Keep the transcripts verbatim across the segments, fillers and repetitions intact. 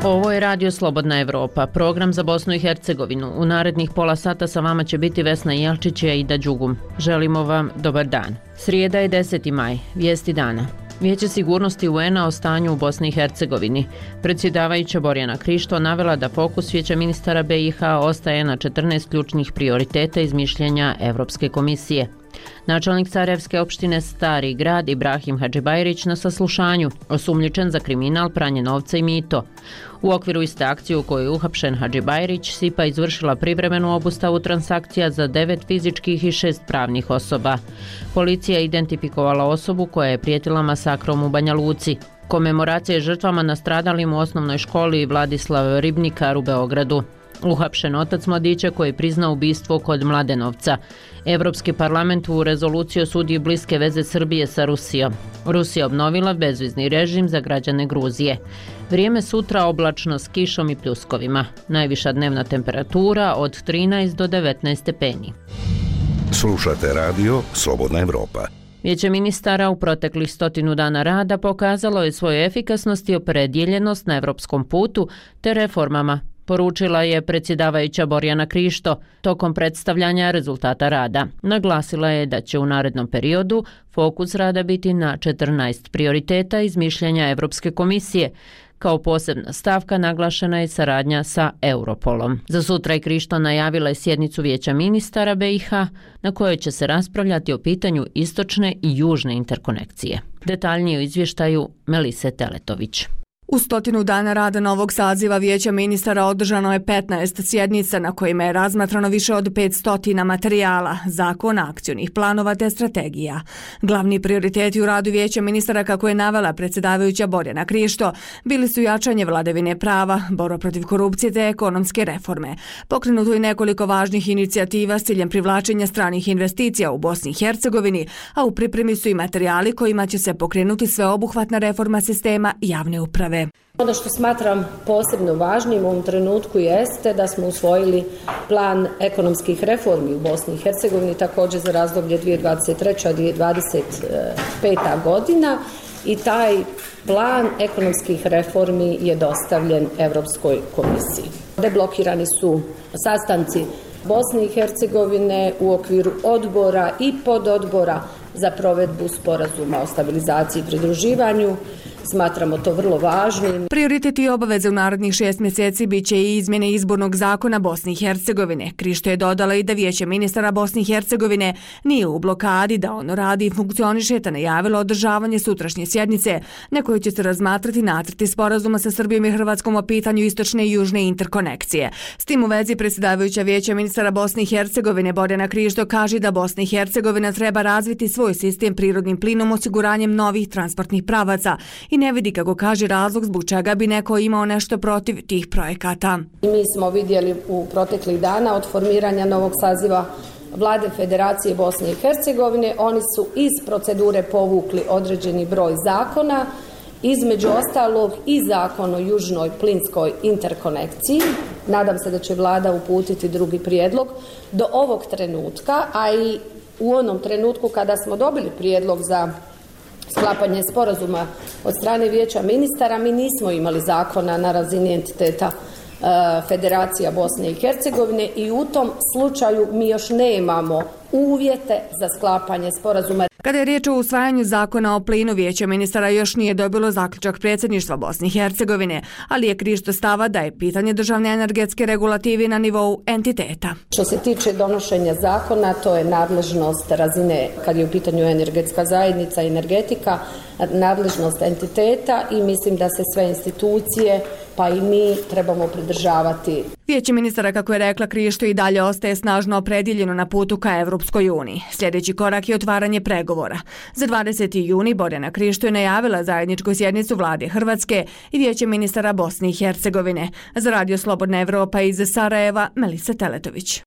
Ovo je Radio Slobodna Evropa, program za Bosnu i Hercegovinu. U narednih pola sata sa vama će biti Vesna Jelčić i Aida Đugum. Želimo vam dobar dan. Srijeda je deseti maj, vijesti dana. Vijeće sigurnosti U N a o stanju u Bosni i Hercegovini. Predsjedavajuća Borjana Krišto navela da fokus Vijeća ministara B i H ostaje na četrnaest ključnih prioriteta iz mišljenja Evropske komisije. Načelnik Sarajevske opštine Stari grad Ibrahim Hadžibajrić na saslušanju, osumnjičen za kriminal, pranje novca i mito. U okviru iste akcije u kojoj je uhapšen Hadžibajrić, S I P A izvršila privremenu obustavu transakcija za devet fizičkih i šest pravnih osoba. Policija je identifikovala osobu koja je prijetila masakrom u Banja Luci. Komemoracije žrtvama nastradalim u osnovnoj školi Vladislav Ribnikar u Beogradu. Uhapšen otac mladića koji prizna ubistvo kod Mladenovca. Evropski parlament u rezoluciji osudi bliske veze Srbije sa Rusijom. Rusija obnovila bezvizni režim za građane Gruzije. Vrijeme sutra oblačno s kišom i pljuskovima. Najviša dnevna temperatura od trinaest do devetnaest stepeni. Slušate radio Slobodna Evropa. Vijeće ministara u proteklih stotinu dana rada pokazalo je svoju efikasnost i opredjeljenost na evropskom putu te reformama, poručila je predsjedavajuća Borjana Krišto tokom predstavljanja rezultata rada. Naglasila je da će u narednom periodu fokus rada biti na četrnaest prioriteta iz mišljenja Evropske komisije. Kao posebna stavka naglašena je saradnja sa Europolom. Za sutra je Krišto najavila je sjednicu Vijeća ministara B i H na kojoj će se raspravljati o pitanju istočne i južne interkonekcije. Detaljnije u izvještaju Melise Teletović. U stotinu dana rada novog saziva Vijeća ministara održano je petnaest sjednica na kojima je razmatrano više od petsto materijala, zakona, akcionih planova te strategija. Glavni prioriteti u radu Vijeća ministara, kako je navela predsjedavajuća Borjana Krišto, bili su jačanje vladavine prava, borba protiv korupcije te ekonomske reforme. Pokrenuto je nekoliko važnih inicijativa s ciljem privlačenja stranih investicija u Bosni i Hercegovini, a u pripremi su i materijali kojima će se pokrenuti sveobuhvatna reforma sistema javne uprave. Ono što smatram posebno važnim u ovom trenutku jeste da smo usvojili plan ekonomskih reformi u Bosni i Hercegovini, također za razdoblje dvije tisuće dvadeset treća do dvije tisuće dvadeset peta godina, i taj plan ekonomskih reformi je dostavljen Europskoj komisiji. Deblokirani su sastanci Bosne i Hercegovine u okviru odbora i pododbora za provedbu sporazuma o stabilizaciji i pridruživanju. Smatramo to vrlo važnim. Prioriteti i obaveze u narednih šest mjeseci bit će i izmjene izbornog zakona Bosne i Hercegovine. Krišto je dodala i da Vijeće ministara Bosne i Hercegovine nije u blokadi, da ono radi i funkcioniše, te najavilo održavanje sutrašnje sjednice na kojoj će se razmatrati nacrti sporazuma sa Srbijom i Hrvatskom o pitanju istočne i južne interkonekcije. S tim u vezi predsjedavajuća Vijeća ministara Bosne i Hercegovine Borjana Krišto kaže da Bosna i Hercegovina treba razviti svoj sistem prirodnim plinom osiguranjem novih transportnih pravaca i ne vidi, kako kaže, razlog zbog čega bi neko imao nešto protiv tih projekata. Mi smo vidjeli u proteklih dana od formiranja novog saziva Vlade Federacije Bosne i Hercegovine, oni su iz procedure povukli određeni broj zakona, između ostalog i zakon o južnoj plinskoj interkonekciji. Nadam se da će Vlada uputiti drugi prijedlog. Do ovog trenutka, a i u onom trenutku kada smo dobili prijedlog za sklapanje sporazuma od strane Vijeća ministara, mi nismo imali zakona na razini entiteta e, Federacija Bosne i Hercegovine i u tom slučaju mi još nemamo uvjete za sklapanje sporazuma. Kada je riječ o usvajanju zakona o plinu, Vijeće ministara još nije dobilo zaključak predsjedništva Bosne i Hercegovine, ali je Krišto stava da je pitanje državne energetske regulative na nivou entiteta. Što se tiče donošenja zakona, to je nadležnost razine, kad je u pitanju energetska zajednica i energetika, nadležnost entiteta i mislim da se sve institucije, pa i mi, trebamo pridržavati. Vijeće ministara, kako je rekla Krišto, i dalje ostaje snažno opredjeljeno na putu ka Evropskoj uniji. Sljedeći korak je otvaranje pregovora. Za dvadeseti juni Borjana Krišto je najavila zajedničku sjednicu Vlade Hrvatske i Vijeće ministara Bosne i Hercegovine. Za Radio Slobodna Evropa iz Sarajeva, Melisa Teletović.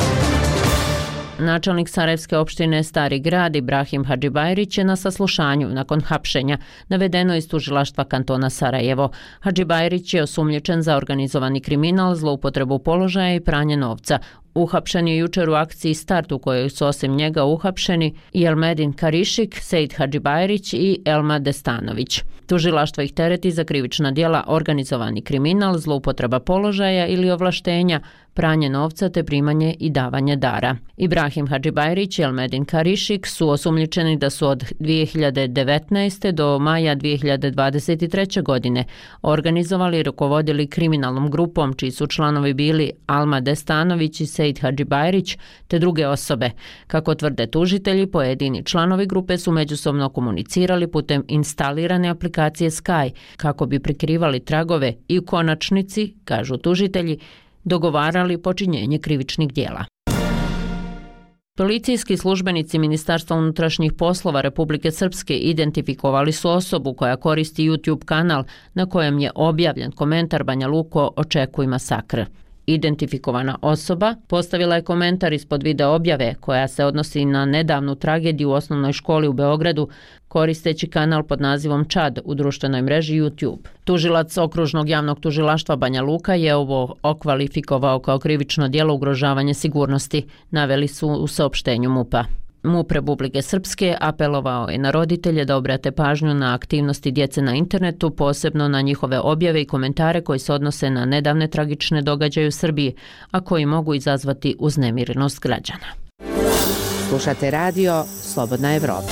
Načelnik Sarajevske opštine Stari grad Ibrahim Hadžibajrić je na saslušanju nakon hapšenja, navedeno iz tužilaštva kantona Sarajevo. Hadžibajrić je osumnjičen za organizovani kriminal, zloupotrebu položaja i pranje novca. Uhapšen je jučer u akciji Start u kojoj su osim njega uhapšeni i Elmedin Karišik, Sejid Hadžibajrić i Elma Destanović. Tužilaštvo ih tereti za krivična djela organizovani kriminal, zloupotreba položaja ili ovlaštenja, pranje novca te primanje i davanje dara. Ibrahim Hadžibajrić i Elmedin Karišik su osumnjičeni da su od dvije hiljade devetnaeste. do maja dvije hiljade dvadeset treće. godine organizovali i rukovodili kriminalnom grupom čiji su članovi bili Alma Destanović i Sejid Hadžibajrić te druge osobe. Kako tvrde tužitelji, pojedini članovi grupe su međusobno komunicirali putem instalirane aplikacije Sky kako bi prikrivali tragove i u konačnici, kažu tužitelji, dogovarali počinjenje krivičnih djela. Policijski službenici Ministarstva unutrašnjih poslova Republike Srpske identifikovali su osobu koja koristi YouTube kanal na kojem je objavljen komentar Banja Luko očekuj masakr. Identifikovana osoba postavila je komentar ispod video objave koja se odnosi na nedavnu tragediju u osnovnoj školi u Beogradu koristeći kanal pod nazivom Čad u društvenoj mreži YouTube. Tužilac Okružnog javnog tužilaštva Banja Luka je ovo okvalifikovao kao krivično djelo ugrožavanja sigurnosti, naveli su u saopštenju MUP-a. MUP Republike Srpske apelovao je na roditelje da obrate pažnju na aktivnosti djece na internetu, posebno na njihove objave i komentare koji se odnose na nedavne tragične događaje u Srbiji, a koji mogu izazvati uznemirenost građana. Slušate radio Slobodna Evropa.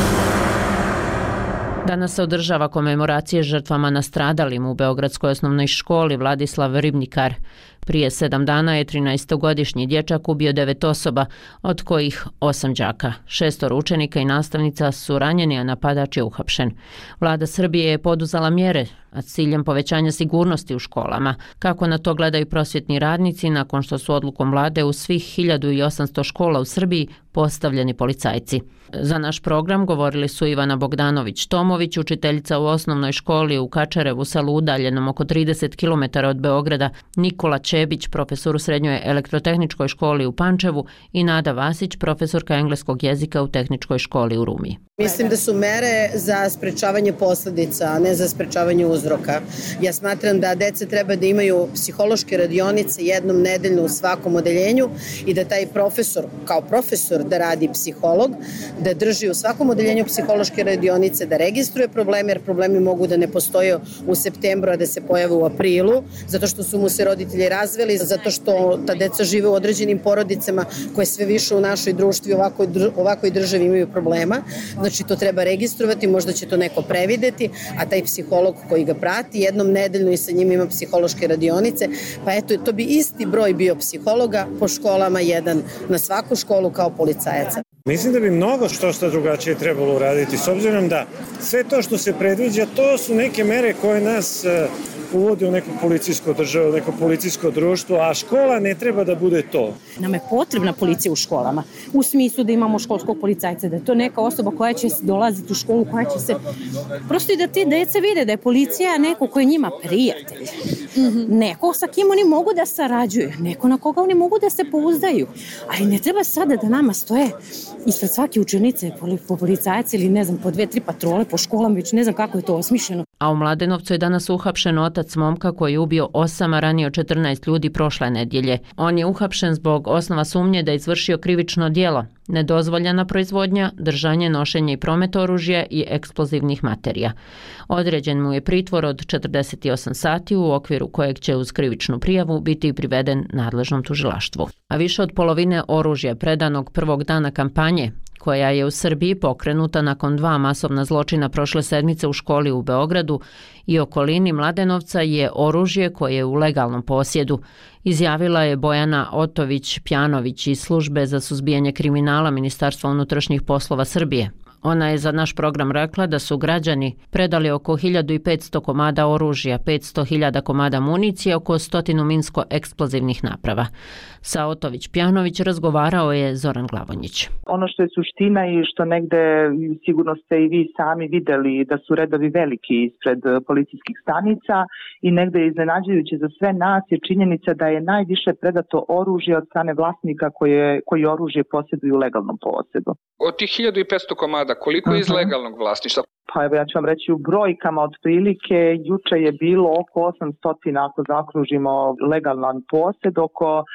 Danas se održava komemoracije žrtvama nastradalim u Beogradskoj osnovnoj školi Vladislav Ribnikar. Prije sedam dana je trinaestogodišnji dječak ubio devet osoba, od kojih osam đaka. Šestor učenika i nastavnica su ranjeni, a napadač je uhapšen. Vlada Srbije je poduzela mjere a s ciljem povećanja sigurnosti u školama. Kako na to gledaju prosvjetni radnici nakon što su odlukom vlade u svih hiljadu osamsto škola u Srbiji postavljeni policajci? Za naš program govorili su Ivana Bogdanović-Tomović, učiteljica u osnovnoj školi u Kačarevu selu udaljenom oko trideset kilometara od Beograda, Nikola Čebić, profesor u srednjoj elektrotehničkoj školi u Pančevu i Nada Vasić, profesorka engleskog jezika u tehničkoj školi u Rumi. Mislim da su mere za sprečavanje posljedica, a ne za sprečavanje uzroka. Ja smatram da deca treba da imaju psihološke radionice jednom nedeljno u svakom odeljenju i da taj profesor, kao profesor, da radi psiholog, da drži u svakom odeljenju psihološke radionice, da registruje probleme, jer problemi mogu da ne postoje u septembru, a da se pojave u aprilu, zato što su mu se roditelji razveli, zato što ta deca žive u određenim porodicama koje sve više u našoj društvi ovakoj, ovakoj državi imaju problema. Znači to treba registrovati, možda će to neko prevideti, a taj psiholog koji ga prati jednom nedeljno i sa njim ima psihološke radionice, pa eto, to bi isti broj bio psihologa po školama, jedan na svaku školu kao policajaca. Mislim da bi mnogo što što drugačije trebalo uraditi, s obzirom da sve to što se predviđa, to su neke mere koje nas uvodi u neku policijsku državu, neko policijsko društvo, a škola ne treba da bude to. Nam je potrebna policija u školama, u smislu da imamo školskog policajca, da je to neka osoba koja će dolaziti u školu, koja će se... Prosto i da ti dece vide da je policija neko koji je njima prijatelj. Mm-hmm. Neko sa kim oni mogu da sarađuju, neko na koga oni mogu da se pouzdaju. Ali ne treba sada da nama stoje ispred svake učenice po policajci ili ne znam, po dve, tri patrole po školama, već ne znam kako je to osmišljeno. A u Mladenovcu je danas uhapšen otac momka koji je ubio osam, a ranio četrnaest ljudi prošle nedjelje. On je uhapšen zbog osnova sumnje da je izvršio krivično djelo, nedozvoljena proizvodnja, držanje, nošenje i promet oružja i eksplozivnih materija. Određen mu je pritvor od četrdeset osam sati u okviru kojeg će uz krivičnu prijavu biti priveden nadležnom tužilaštvu. A više od polovine oružja predanog prvog dana kampanje, koja je u Srbiji pokrenuta nakon dva masovna zločina prošle sedmice u školi u Beogradu i okolini Mladenovca, je oružje koje je u legalnom posjedu, izjavila je Bojana Otović-Pjanović iz Službe za suzbijanje kriminala Ministarstva unutrašnjih poslova Srbije. Ona je za naš program rekla da su građani predali oko hiljadu petsto komada oružja, petsto hiljada komada municije, oko stotinu minsko-eksplozivnih naprava. Sa Otović-Pjanović razgovarao je Zoran Glavonjić. Ono što je suština i što negde sigurno ste i vi sami videli da su redovi veliki ispred policijskih stanica i negde je iznenađujuće za sve nas je činjenica da je najviše predato oružje od strane vlasnika koje, koji oružje posjeduju u legalnom posjedu. Od tih hiljadu petsto komada, koliko je iz legalnog vlasništva? Pa evo ja ću vam reći u brojkama otprilike, juče je bilo oko osamsto, ako zaokružimo legalan posjed, oko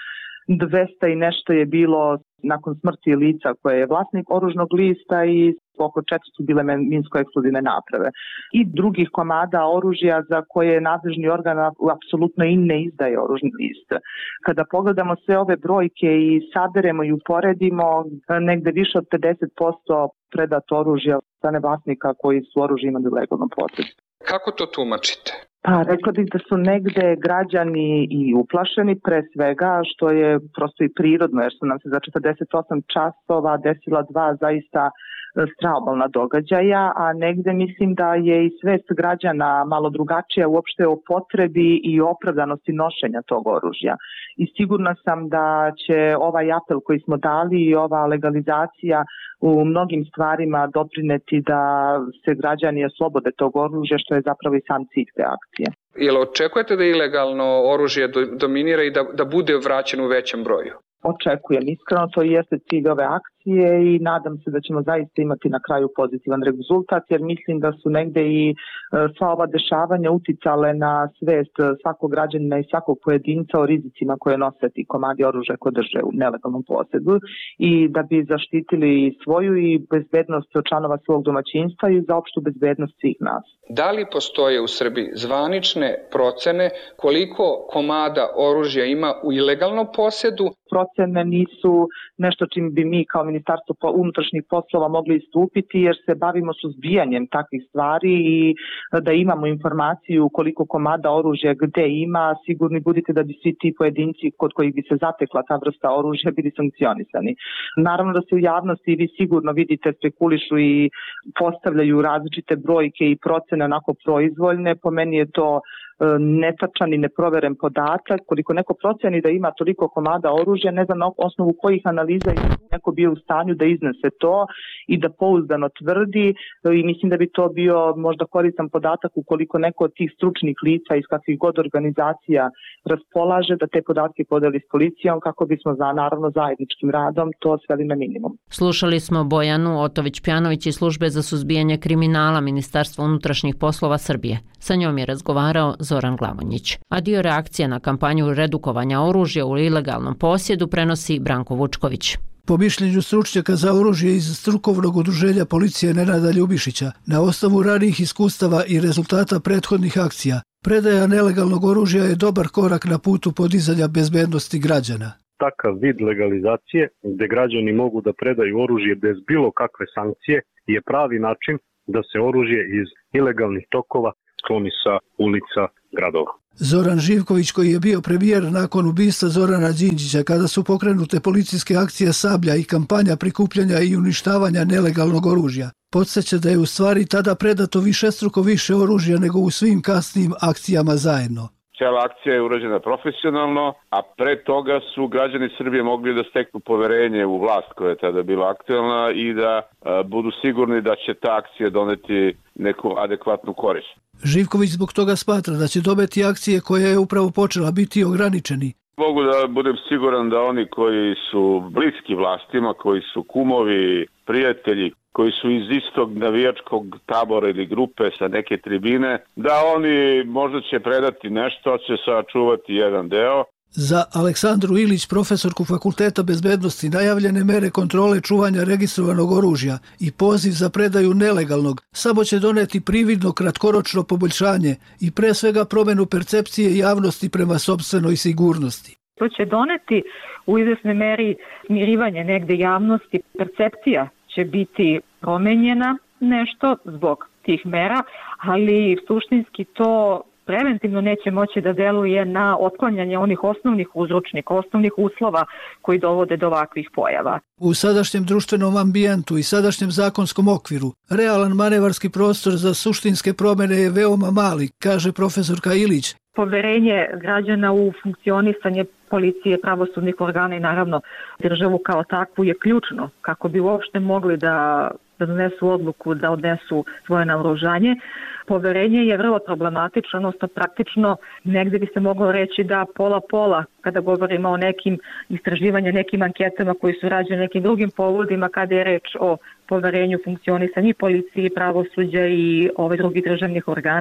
dvesta i nešto je bilo nakon smrti lica koje je vlasnik oružnog lista i oko četiristo bile minsko-eksplozivne naprave. I drugih komada oružja za koje nadležni organ apsolutno i ne izdaje oružni list. Kada pogledamo sve ove brojke i saberemo i uporedimo, negde više od pedeset posto predato oružja strane vlasnika koji su oružje imali u legalnom posjedu. Kako to tumačite? Pa, rekla bih da su negde građani i uplašeni pre svega, što je prosto i prirodno, jer su nam se za četrdeset osam časova desila dva zaista strahobalna događaja, a negde mislim da je i svest građana malo drugačija uopšte o potrebi i opravdanosti nošenja tog oružja. I sigurna sam da će ovaj apel koji smo dali i ova legalizacija u mnogim stvarima doprineti da se građani oslobode tog oružja, što je zapravo i sam cilj te akcije. Jel očekujete da ilegalno oružje dominira i da, da bude vraćeno u većem broju? Očekujem. Iskreno, to jeste cilj ove akcije i nadam se da ćemo zaista imati na kraju pozitivan rezultat, jer mislim da su negde i sva ova dešavanja uticale na svest svakog građanina i svakog pojedinca o rizicima koje nose ti komadi oružja koje drže u nelegalnom posjedu i da bi zaštitili svoju i bezbednost članova svog domaćinstva i za opštu bezbednost svih nas. Da li postoje u Srbiji zvanične procene koliko komada oružja ima u ilegalnom posjedu? Procene nisu nešto čim bi mi kao Ministarstvo unutrašnjih poslova mogli istupiti, jer se bavimo suzbijanjem takvih stvari i da imamo informaciju koliko komada oružja gde ima, sigurni budite da bi svi ti pojedinci kod kojih bi se zatekla ta vrsta oružja bili sankcionisani. Naravno da se u javnosti vi sigurno vidite spekulišu i postavljaju različite brojke i procene onako proizvoljne. Po meni je to netačan i neproveren podatak. Koliko neko proceni da ima toliko komada oružja, ne znam na osnovu kojih analiza je neko bio u stanju da iznese to i da pouzdano tvrdi, i mislim da bi to bio možda koristan podatak ukoliko neko od tih stručnih lica iz kakvih god organizacija raspolaže, da te podatke podeli s policijom kako bismo za naravno zajedničkim radom to sveli na minimum. Slušali smo Bojanu Otović-Pjanović iz Službe za suzbijanje kriminala Ministarstva unutrašnjih poslova Srbije. Sa njom je razgovarao Zoran Glavonjić. A dio reakcije na kampanju redukovanja oružja u ilegalnom posjedu prenosi Branko Vučković. Po mišljenju stručnjaka za oružje iz strukovnog udruženja policije Nenada Ljubišića, na osnovu ranijih iskustava i rezultata prethodnih akcija, predaja nelegalnog oružja je dobar korak na putu podizanja bezbednosti građana. Takav vid legalizacije, gde građani mogu da predaju oružje bez bilo kakve sankcije, je pravi način da se oružje iz ilegalnih tokova skloni sa ulica gradova. Zoran Živković, koji je bio premijer nakon ubistva Zorana Đinđića kada su pokrenute policijske akcije Sablja i kampanja prikupljanja i uništavanja nelegalnog oružja, podsjeća da je u stvari tada predato višestruko više oružja nego u svim kasnijim akcijama zajedno. Cijela akcija je urađena profesionalno, a pre toga su građani Srbije mogli da steknu poverenje u vlast koja je tada bila aktuelna i da a, budu sigurni da će ta akcija doneti neku adekvatnu korist. Živković zbog toga smatra da će dobiti akcije koja je upravo počela biti ograničeni. Mogu da budem siguran da oni koji su bliski vlastima, koji su kumovi, prijatelji, koji su iz istog navijačkog tabora ili grupe sa neke tribine, da oni možda će predati nešto, će sačuvati jedan deo. Za Aleksandru Ilić, profesorku Fakulteta bezbednosti, najavljene mere kontrole čuvanja registrovanog oružja i poziv za predaju nelegalnog samo će doneti prividno kratkoročno poboljšanje i pre svega promenu percepcije javnosti prema sopstvenoj sigurnosti. To će doneti u izvesnoj meri smirivanje negde javnosti, percepcija će biti promenjena nešto zbog tih mera, ali suštinski to preventivno neće moći da deluje na otklanjanje onih osnovnih uzročnika, osnovnih uslova koji dovode do ovakvih pojava. U sadašnjem društvenom ambijentu i sadašnjem zakonskom okviru, realan manevarski prostor za suštinske promene je veoma mali, kaže profesorka Ilić. Poverenje građana u funkcionisanje policije, pravosudnih organa i naravno državu kao takvu je ključno kako bi uopšte mogli da, da donesu odluku, da odnesu svoje naoružanje. Poverenje je vrlo problematično, odnosno praktično negde bi se moglo reći da pola-pola kada govorimo o nekim istraživanjima, nekim anketama koji su rađene nekim drugim povodima kada je reč o poverenju funkcionisanja i policije, pravosuđa i ove drugih državnih organa.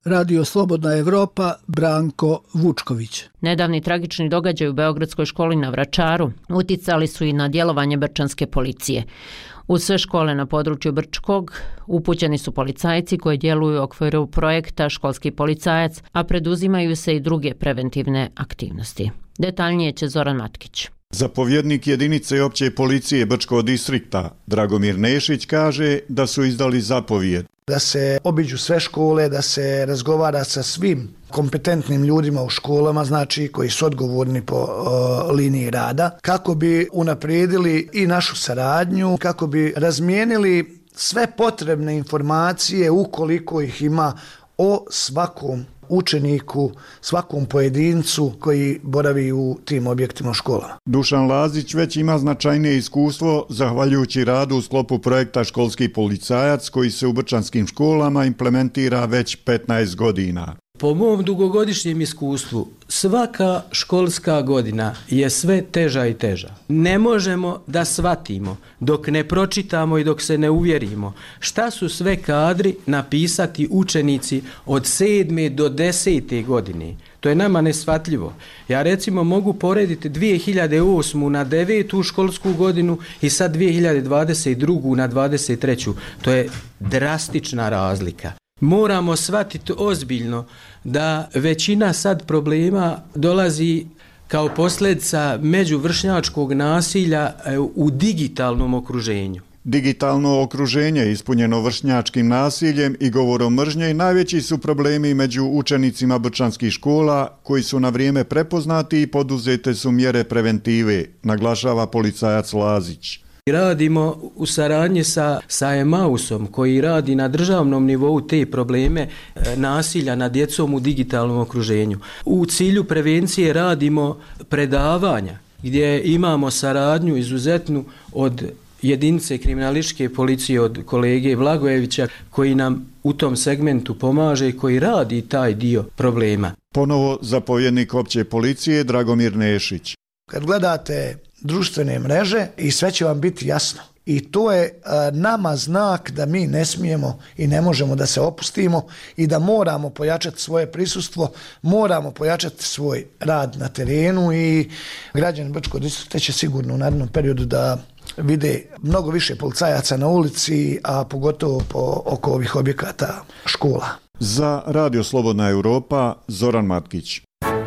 Radio Slobodna Evropa, Branko Vučković. Nedavni tragični događaj u Beogradskoj školi na Vračaru uticali su i na djelovanje brčanske policije. U sve škole na području Brčkog upućeni su policajci koji djeluju u okviru projekta Školski policajac, a preduzimaju se i druge preventivne aktivnosti. Detaljnije će Zoran Matkić. Zapovjednik jedinice opće policije Brčkog distrikta Dragomir Nešić kaže da su izdali zapovijed da se obiđu sve škole, da se razgovara sa svim kompetentnim ljudima u školama, znači koji su odgovorni po uh, liniji rada, kako bi unaprijedili i našu saradnju, kako bi razmijenili sve potrebne informacije ukoliko ih ima o svakom učeniku, svakom pojedincu koji boravi u tim objektima u školama. Dušan Lazić već ima značajnije iskustvo zahvaljujući radu u sklopu projekta Školski policajac koji se u brčanskim školama implementira već petnaest godina. Po mom dugogodišnjem iskustvu, svaka školska godina je sve teža i teža. Ne možemo da shvatimo dok ne pročitamo i dok se ne uvjerimo šta su sve kadri napisati učenici od sedme do desete godine. To je nama neshvatljivo. Ja recimo mogu porediti dvije hiljade osmu na devetu školsku godinu i sad dvije hiljade dvadeset drugu na dvadeset treću. To je drastična razlika. Moramo shvatiti ozbiljno da većina sad problema dolazi kao posljedica međuvršnjačkog nasilja u digitalnom okruženju. Digitalno okruženje ispunjeno vršnjačkim nasiljem i govorom mržnje i najveći su problemi među učenicima brčanskih škola koji su na vrijeme prepoznati i poduzete su mjere preventive, naglašava policajac Lazić. Radimo u saradnji sa, sa Emausom koji radi na državnom nivou te probleme nasilja nad djecom u digitalnom okruženju. U cilju prevencije radimo predavanja gdje imamo saradnju izuzetnu od jedinice kriminalističke policije od kolege Blagojevića koji nam u tom segmentu pomaže i koji radi taj dio problema. Ponovo zapovjednik opće policije Dragomir Nešić. Kad gledate društvene mreže i sve će vam biti jasno. I to je a, nama znak da mi ne smijemo i ne možemo da se opustimo i da moramo pojačati svoje prisustvo, moramo pojačati svoj rad na terenu i građani Brčkog distrikta će sigurno u narednom periodu da vide mnogo više policajaca na ulici, a pogotovo po, oko ovih objekata škola. Za Radio Slobodna Evropa, Zoran Matkić.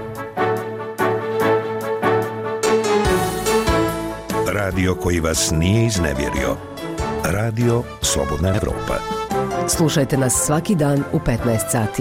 Radio koji vas nije iznevjerio. Radio Slobodna Evropa. Slušajte nas svaki dan u petnaest sati.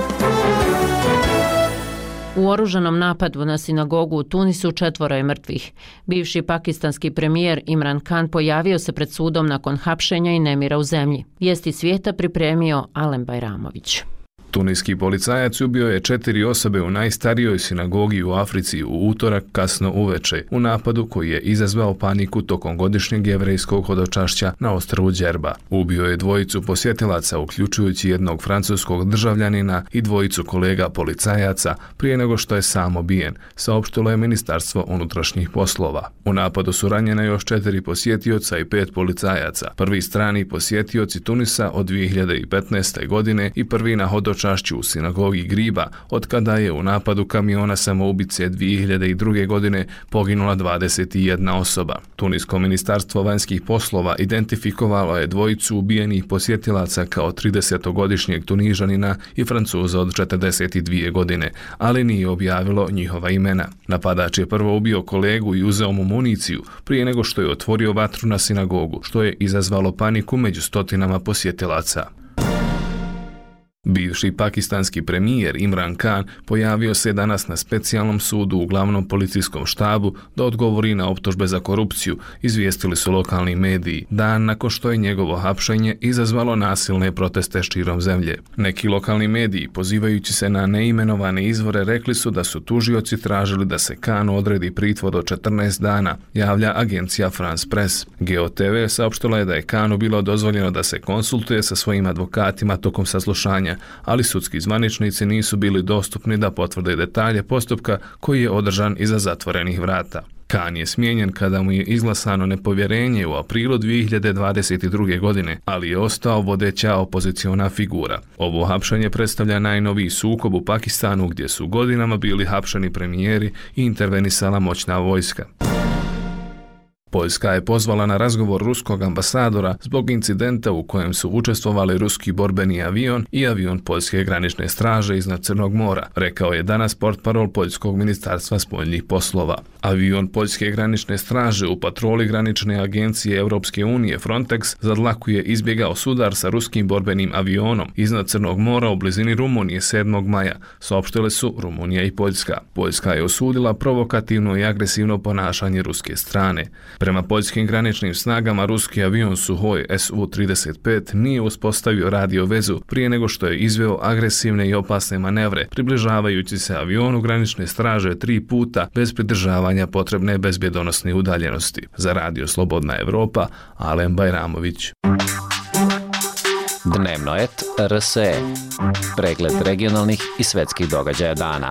U oružanom napadu na sinagogu u Tunisu četvoro je mrtvih. Bivši pakistanski premijer Imran Khan pojavio se pred sudom nakon hapšenja i nemira u zemlji. Vijesti svijeta pripremio Alen Bajramović. Tuniski policajac ubio je četiri osobe u najstarijoj sinagogi u Africi u utorak kasno uveče u napadu koji je izazvao paniku tokom godišnjeg jevrejskog hodočašća na ostrvu Džerba. Ubio je dvojicu posjetilaca, uključujući jednog francuskog državljanina i dvojicu kolega policajaca prije nego što je sam ubijen, saopštilo je Ministarstvo unutrašnjih poslova. U napadu su ranjena još četiri posjetioca i pet policajaca. Prvi strani posjetioci Tunisa od dvije hiljade petnaeste. godine i prvi na hodočašću u sinagogi Griba, od kada je u napadu kamiona samoubice dvije hiljade druge. godine poginula dvadeset jedna osoba. Tunisko ministarstvo vanjskih poslova identifikovalo je dvojicu ubijenih posjetilaca kao tridesetogodišnjeg Tunižanina i Francuza od četrdeset dvije. godine, ali nije objavilo njihova imena. Napadač je prvo ubio kolegu i uzeo mu municiju prije nego što je otvorio vatru na sinagogu, što je izazvalo paniku među stotinama posjetilaca. Bivši pakistanski premijer Imran Khan pojavio se danas na specijalnom sudu u glavnom policijskom štabu da odgovori na optužbe za korupciju, izvijestili su lokalni mediji, dan nakon što je njegovo hapšenje izazvalo nasilne proteste širom zemlje. Neki lokalni mediji, pozivajući se na neimenovane izvore, rekli su da su tužioci tražili da se Khanu odredi pritvor od četrnaest dana, javlja agencija France Press. Geo te ve saopštila je da je Khanu bilo dozvoljeno da se konsultuje sa svojim advokatima tokom saslušanja, ali sudski zvaničnici nisu bili dostupni da potvrde detalje postupka koji je održan iza zatvorenih vrata. Khan je smijenjen kada mu je izglasano nepovjerenje u aprilu dvije hiljade dvadeset druge. godine, ali je ostao vodeća opoziciona figura. Ovo hapšenje predstavlja najnoviji sukob u Pakistanu gdje su godinama bili hapšeni premijeri i intervenisala moćna vojska. Poljska je pozvala na razgovor ruskog ambasadora zbog incidenta u kojem su učestvovali ruski borbeni avion i avion Poljske granične straže iznad Crnog mora, rekao je danas portparol Poljskog ministarstva spoljnih poslova. Avion Poljske granične straže u patroli granične agencije Europske unije Frontex za dlaku je izbjegao sudar sa ruskim borbenim avionom iznad Crnog mora u blizini Rumunije sedmog maja, saopštile su Rumunija i Poljska. Poljska je osudila provokativno i agresivno ponašanje ruske strane. Prema poljskim graničnim snagama, ruski avion Suhoj S U trideset pet nije uspostavio radio vezu prije nego što je izveo agresivne i opasne manevre, približavajući se avionu granične straže tri puta bez pridržavanja potrebne bezbjedonosne udaljenosti. Za Radio Slobodna Evropa, Alen Bajramović. Dnevno et R S E. Pregled regionalnih i svetskih događaja dana.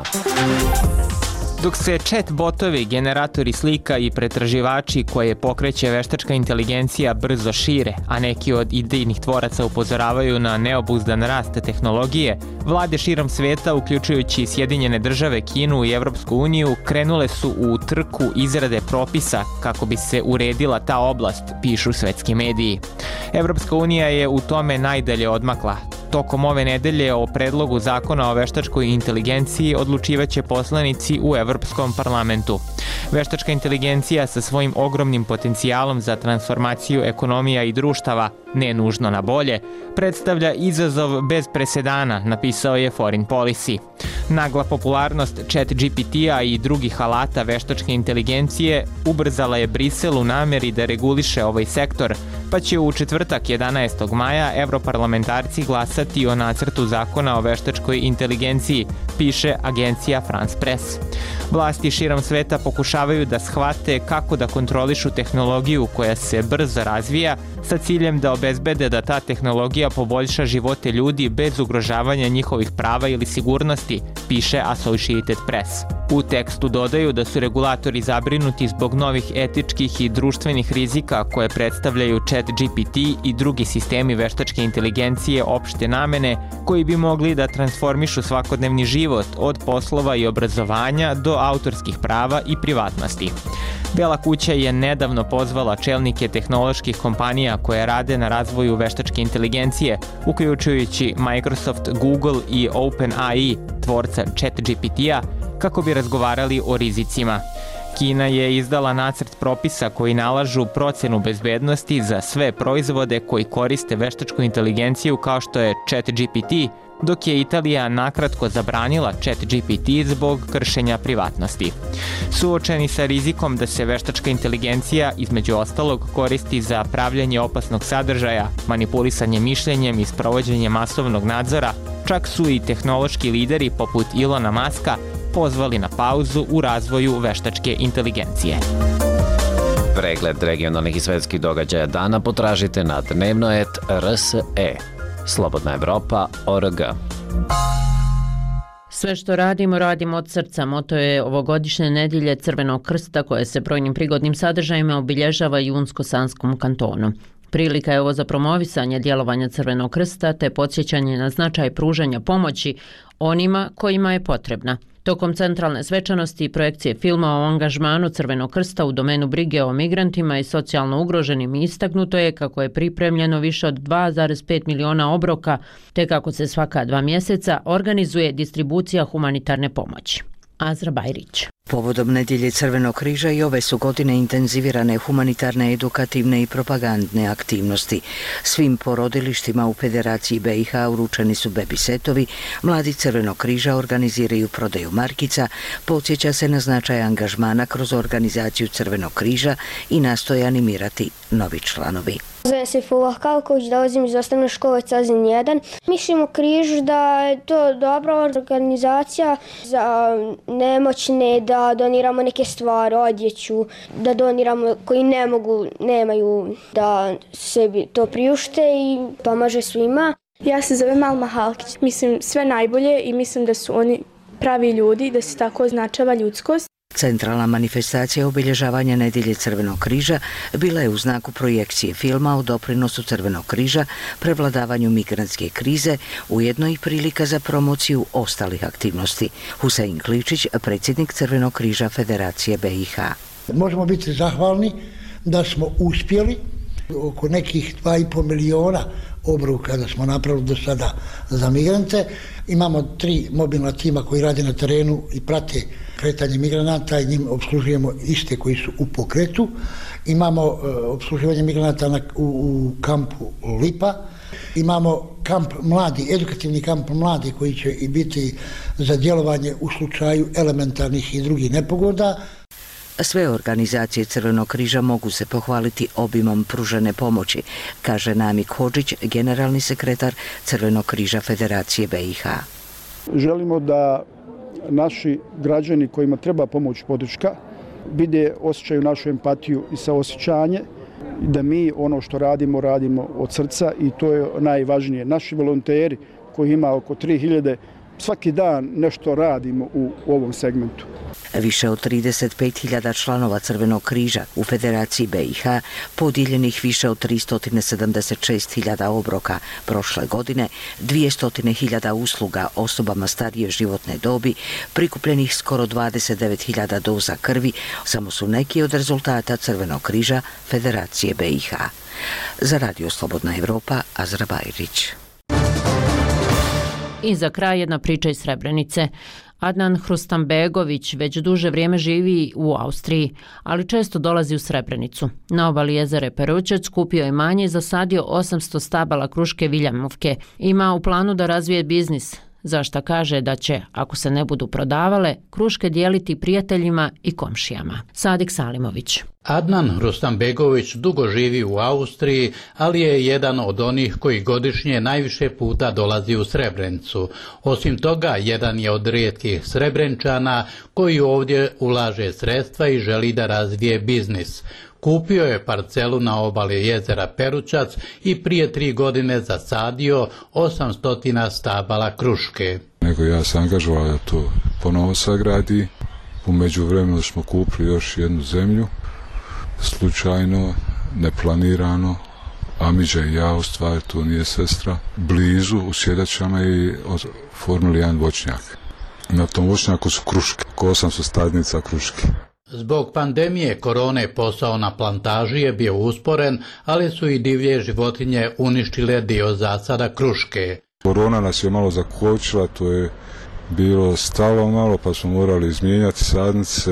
Dok se chat botovi, generatori slika i pretraživači koje pokreće veštačka inteligencija brzo šire, a neki od idejnih tvoraca upozoravaju na neobuzdan rast tehnologije, vlade širom sveta, uključujući Sjedinjene države, Kinu i Evropsku uniju, krenule su u trku izrade propisa kako bi se uredila ta oblast, pišu svetski mediji. Evropska unija je u tome najdalje odmakla. Tokom ove nedelje o predlogu zakona o veštačkoj inteligenciji odlučivaće poslanici u Evropskom parlamentu. Veštačka inteligencija sa svojim ogromnim potencijalom za transformaciju ekonomija i društava, ne nužno na bolje, predstavlja izazov bez presedana, napisao je Foreign Policy. Nagla popularnost ChatGPT-a i drugih alata veštačke inteligencije ubrzala je Brisel u namjeri da reguliše ovaj sektor, pa će u četvrtak jedanaestog maja evroparlamentarci glasati o nacrtu zakona o veštačkoj inteligenciji, piše agencija France Press. Vlasti širom sveta pokušavaju da shvate kako da kontrolišu tehnologiju koja se brzo razvija sa ciljem da obezbede da ta tehnologija poboljša živote ljudi bez ugrožavanja njihovih prava ili sigurnosti, piše Associated Press. U tekstu dodaju da su regulatori zabrinuti zbog novih etičkih i društvenih rizika koje predstavljaju ChatGPT i drugi sistemi veštačke inteligencije opšte namene koji bi mogli da transformišu svakodnevni život od poslova i obrazovanja do autorskih prava i privatnosti. Bela kuća je nedavno pozvala čelnike tehnoloških kompanija koje rade na razvoju veštačke inteligencije, uključujući Microsoft, Google i OpenAI, tvorca ChatGPT-a, kako bi razgovarali o rizicima. Kina je izdala nacrt propisa koji nalažu procenu bezbednosti za sve proizvode koji koriste veštačku inteligenciju kao što je ChatGPT, dok je Italija nakratko zabranila ChatGPT zbog kršenja privatnosti. Suočeni sa rizikom da se veštačka inteligencija, između ostalog, koristi za pravljanje opasnog sadržaja, manipulisanje mišljenjem i sprovođenje masovnog nadzora, čak su i tehnološki lideri poput Ilona Muska pozvali na pauzu u razvoju veštačke inteligencije. Pregled regionalnih i svetskih događaja dana potražite na dnevno et R S E. Slobodna Evropa, O R G. Sve što radimo, radimo od srca. Moto je ovogodišnje nedjelje Crvenog krsta koje se brojnim prigodnim sadržajima obilježava i u Unsko-Sanskom kantonu. Prilika je ovo za promovisanje djelovanja Crvenog krsta te podsjećanje na značaj pružanja pomoći onima kojima je potrebna. Tokom centralne svečanosti i projekcije filma o angažmanu Crvenog krsta u domenu brige o migrantima i socijalno ugroženim istaknuto je kako je pripremljeno više od dva zarez pet miliona obroka te kako se svaka dva mjeseca organizuje distribucija humanitarne pomoći. Azra Bajrić. Povodom nedjelje Crvenog križa i ove su godine intenzivirane humanitarne, edukativne i propagandne aktivnosti. Svim porodilištima u Federaciji B i H uručeni su bebi setovi, mladi Crvenog križa organiziraju prodaju markica, podsjeća se na značaj angažmana kroz organizaciju Crvenog križa i nastoje animirati novi članovi. Zovem se Fullah Kalković, dolazim iz osnovne škole Cazin jedan. Mislim u križu da je to dobra organizacija za nemoćne, da doniramo neke stvari, odjeću, da doniramo koji ne mogu, nemaju da sebi to priušte i pomaže svima. Ja se zovem Alma Halkić, mislim sve najbolje i mislim da su oni pravi ljudi, da se tako označava ljudskost. Centralna manifestacija obilježavanja Nedjelje Crvenog križa bila je u znaku projekcije filma o doprinosu Crvenog križa prevladavanju migrantske krize, ujedno i prilika za promociju ostalih aktivnosti. Husein Kličić, predsjednik Crvenog križa Federacije B i H. Možemo biti zahvalni da smo uspjeli oko nekih dva i pol miliona obroka da smo napravili do sada za migrante. Imamo tri mobilna tima koji rade na terenu i prate kretanje migranata i njim obslužujemo iste koji su u pokretu. Imamo uh, obsluživanje migranata na, u, u kampu Lipa. Imamo kamp mladi, edukativni kamp mladi koji će i biti za djelovanje u slučaju elementarnih i drugih nepogoda. Sve organizacije Crvenog križa mogu se pohvaliti obimom pružene pomoći, kaže Namik Hodžić, generalni sekretar Crvenog križa Federacije B i H. Želimo da naši građani kojima treba pomoć podrška vide, osjećaju našu empatiju i saosjećanje i da mi ono što radimo, radimo od srca i to je najvažnije. Naši volonteri koji ima oko tri hiljade svaki dan nešto radimo u, u ovom segmentu. Više od trideset pet hiljada članova Crvenog križa u Federaciji B i H, podijeljenih više od tristo sedamdeset šest hiljada obroka prošle godine, dvjesto hiljada usluga osobama starije životne dobi, prikupljenih skoro dvadeset devet hiljada doza krvi, samo su neki od rezultata Crvenog križa Federacije B i H. Za Radio Slobodna Evropa, Azra Bajrić. I za kraj jedna priča iz Srebrenice. Adnan Hrustambegović već duže vrijeme živi u Austriji, ali često dolazi u Srebrenicu. Na obali jezera Perućac kupio je manje i zasadio osamsto stabala kruške viljamovke. Ima u planu da razvije biznis, za šta kaže da će, ako se ne budu prodavale, kruške dijeliti prijateljima i komšijama. Sadik Salimović. Adnan Hrustambegović dugo živi u Austriji, ali je jedan od onih koji godišnje najviše puta dolazi u Srebrenicu. Osim toga, jedan je od rijetkih Srebrenčana koji ovdje ulaže sredstva i želi da razvije biznis. Kupio je parcelu na obali jezera Perućac i prije tri godine zasadio osamsto stabala kruške. Nego ja sam angažovao da to ponovo sagradi. U međuvremenu smo kupili još jednu zemlju, slučajno, neplanirano. Amidža i ja, u stvari to nije sestra, blizu u Sjedačama i oformili jedan voćnjak. Na tom voćnjaku su kruške, oko osamsto stadnica kruške. Zbog pandemije korone posao na plantaži je bio usporen, ali su i divlje životinje uništile dio zasada kruške. Korona nas je malo zakočila, to je bilo stalo malo, pa smo morali izmijenjati sadnice,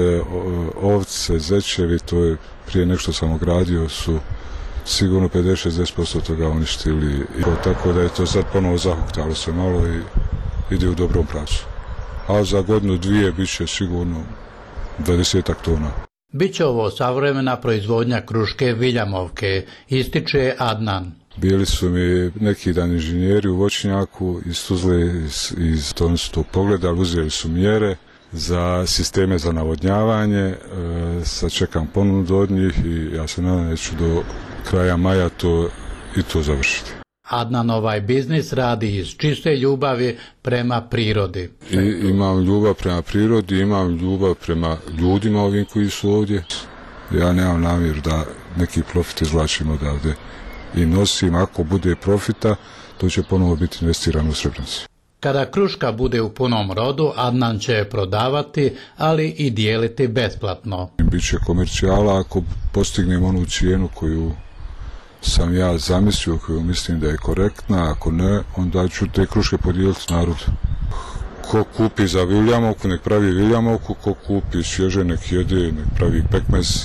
ovce, zečevi, to je prije nek što sam ogradio su sigurno pedeset do šezdeset posto toga uništili. Tako da je to sad ponovo zahuktalo se malo i ide u dobrom pravcu. A za godinu dvije bit će sigurno dvadesetak tona. Biće ovo savremena proizvodnja kruške viljamovke, ističe Adnan. Bili su mi neki dan inženjeri u voćnjaku iz Tuzle, iz, iz to su to pogledali, uzeli su mjere za sisteme za navodnjavanje, e, sad čekam ponudu od njih i ja se nadam da ću do kraja maja to i to završiti. Adnan ovaj biznis radi iz čiste ljubavi prema prirodi. I, imam ljubav prema prirodi, imam ljubav prema ljudima ovim koji su ovdje. Ja nemam namjer da neki profit izvlačim odavde i nosim, ako bude profita, to će ponovo biti investirano u Srebrenici. Kada kruška bude u punom rodu, Adnan će je prodavati, ali i dijeliti besplatno. Biće komercijala ako postignem onu cijenu koju sam ja zamislio, koju mislim da je korektna, ako ne, onda ću te kruške podijeliti narodu. Ko kupi za viljamovku, nek pravi viljamovku, ko kupi svježe, nek jede, nek pravi pekmez,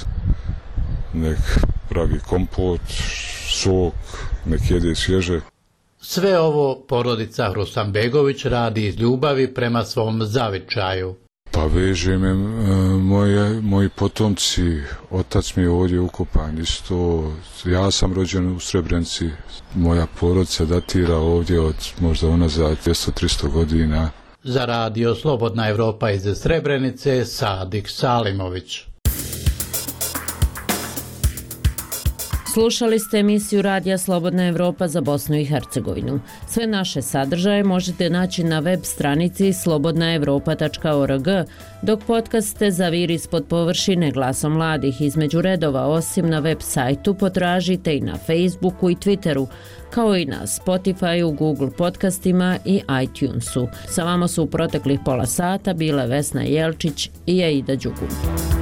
nek pravi kompot, sok, nek jede svježe. Sve ovo porodica Hrustambegović radi iz ljubavi prema svom zavičaju. Pa veže me moje, moji potomci, otac mi je ovdje ukopan isto, ja sam rođen u Srebrenici, moja porodica datira ovdje od možda unazad dvjesto do tristo godina. Za Radio Slobodna Evropa iz Srebrenice, Sadik Salimović. Slušali ste emisiju Radija Slobodna Evropa za Bosnu i Hercegovinu. Sve naše sadržaje možete naći na web stranici slobodna evropa tačka org, dok podcaste Zaviri ispod površine glasom mladih između redova osim na web sajtu potražite i na Facebooku i Twitteru, kao i na Spotifyu, Google podcastima i iTunesu. Sa vama su u proteklih pola sata bile Vesna Jelčić i Aida Đugum.